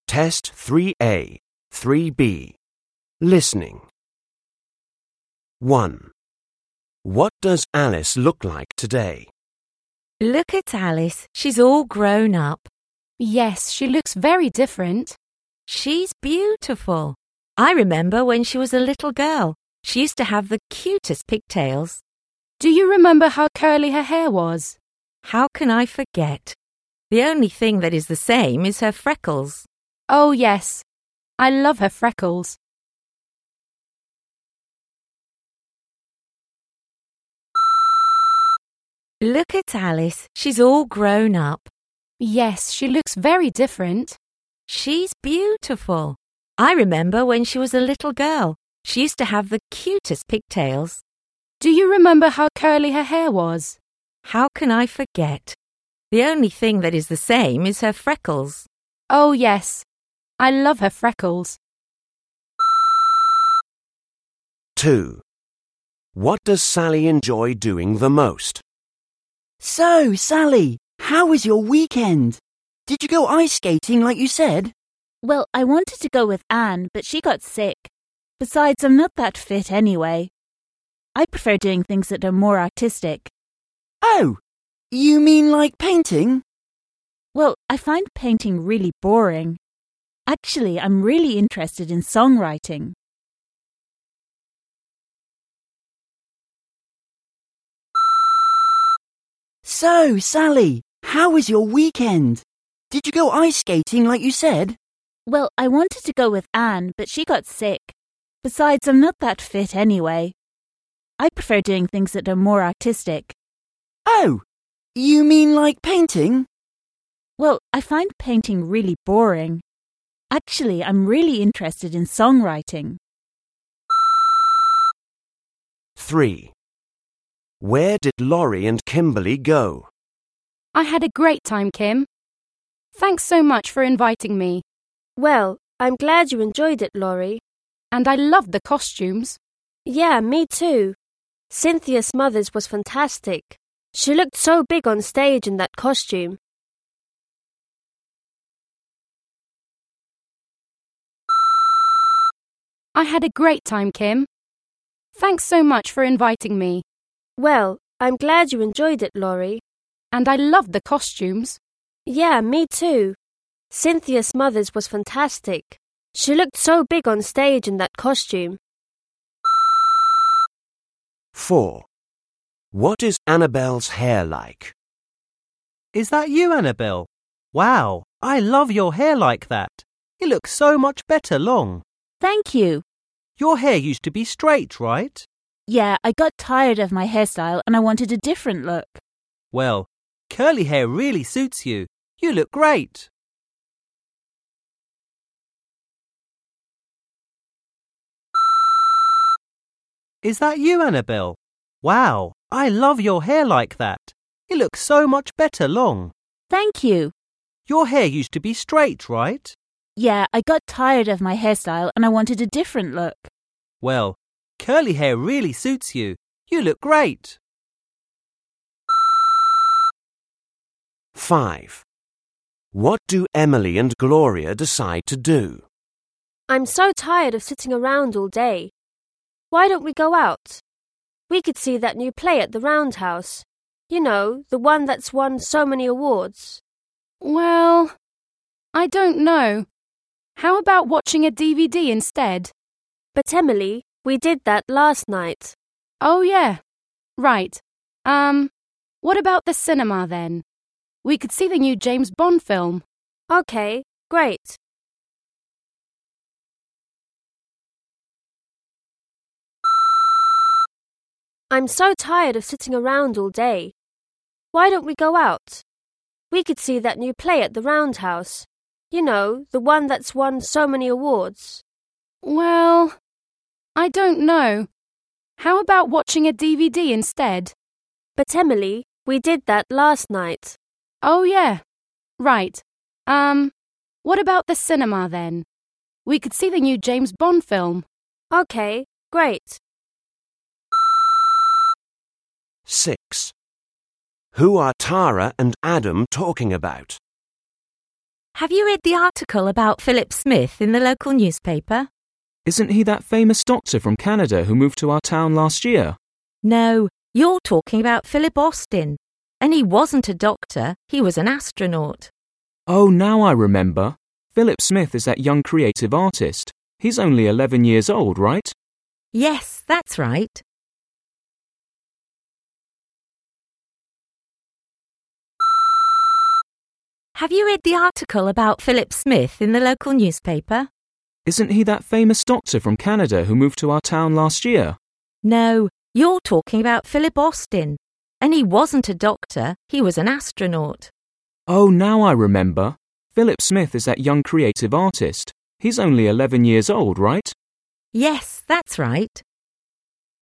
Test 3A, 3B. Listening. 1. What does Alice look like today? Look at Alice. She's all grown up. Yes, she looks very different. She's beautiful. I remember when she was a little girl. She used to have the cutest pigtails. Do you remember how curly her hair was? How can I forget? The only thing that is the same is her freckles. Oh, yes. I love her freckles. Look at Alice. She's all grown up. Yes, she looks very different. She's beautiful. I remember when she was a little girl. She used to have the cutest pigtails. Do you remember how curly her hair was? How can I forget? The only thing that is the same is her freckles. Oh, yes. I love her freckles. 2. What does Sally enjoy doing the most? So, Sally, how was your weekend? Did you go ice skating like you said? Well, I wanted to go with Anne, but she got sick. Besides, I'm not that fit anyway. I prefer doing things that are more artistic. Oh, you mean like painting? Well, I find painting really boring. Actually, I'm really interested in songwriting. So, Sally, how was your weekend? Did you go ice skating like you said? Well, I wanted to go with Anne, but she got sick. Besides, I'm not that fit anyway. I prefer doing things that are more artistic. Oh, you mean like painting? Well, I find painting really boring. Actually, I'm really interested in songwriting. 3. Where did Laurie and Kimberly go? I had a great time, Kim. Thanks so much for inviting me. Well, I'm glad you enjoyed it, Laurie. And I loved the costumes. Yeah, me too. Cynthia's mother's was fantastic. She looked so big on stage in that costume. I had a great time, Kim. Thanks so much for inviting me. Well, I'm glad you enjoyed it, Laurie. And I loved the costumes. Yeah, me too. Cynthia's mother's was fantastic. She looked so big on stage in that costume. 4. What is Annabelle's hair like? Is that you, Annabelle? Wow, I love your hair like that. It looks so much better long. Thank you. Your hair used to be straight, right? Yeah, I got tired of my hairstyle and I wanted a different look. Well, curly hair really suits you. You look great. Is that you, Annabelle? Wow, I love your hair like that. It looks so much better long. Thank you. Your hair used to be straight, right? Yeah, I got tired of my hairstyle and I wanted a different look. Well, curly hair really suits you. You look great. 5. What do Emily and Gloria decide to do? I'm so tired of sitting around all day. Why don't we go out? We could see that new play at the Roundhouse. You know, the one that's won so many awards. Well, I don't know. How about watching a DVD instead? But Emily, we did that last night. Oh, yeah. Right. What about the cinema then? We could see the new James Bond film. Okay, great. I'm so tired of sitting around all day. Why don't we go out? We could see that new play at the Roundhouse. You know, the one that's won so many awards. Well, I don't know. How about watching a DVD instead? But Emily, we did that last night. Oh, yeah. Right. What about the cinema then? We could see the new James Bond film. Okay, great. 6. Who are Tara and Adam talking about? Have you read the article about Philip Smith in the local newspaper? Isn't he that famous doctor from Canada who moved to our town last year? No, you're talking about Philip Austin. And he wasn't a doctor, he was an astronaut. Oh, now I remember. Philip Smith is that young creative artist. He's only 11 years old, right? Yes, that's right. Have you read the article about Philip Smith in the local newspaper? Isn't he that famous doctor from Canada who moved to our town last year? No, you're talking about Philip Austin. And he wasn't a doctor, he was an astronaut. Oh, now I remember. Philip Smith is that young creative artist. He's only 11 years old, right? Yes, that's right.